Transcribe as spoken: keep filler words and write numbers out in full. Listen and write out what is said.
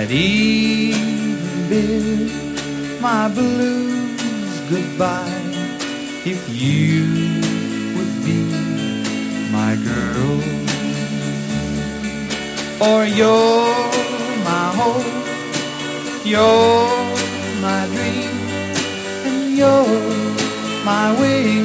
I'd even bid my blues goodbye if you would be my girl. For you're my hope, you're my dream, and you're my wing.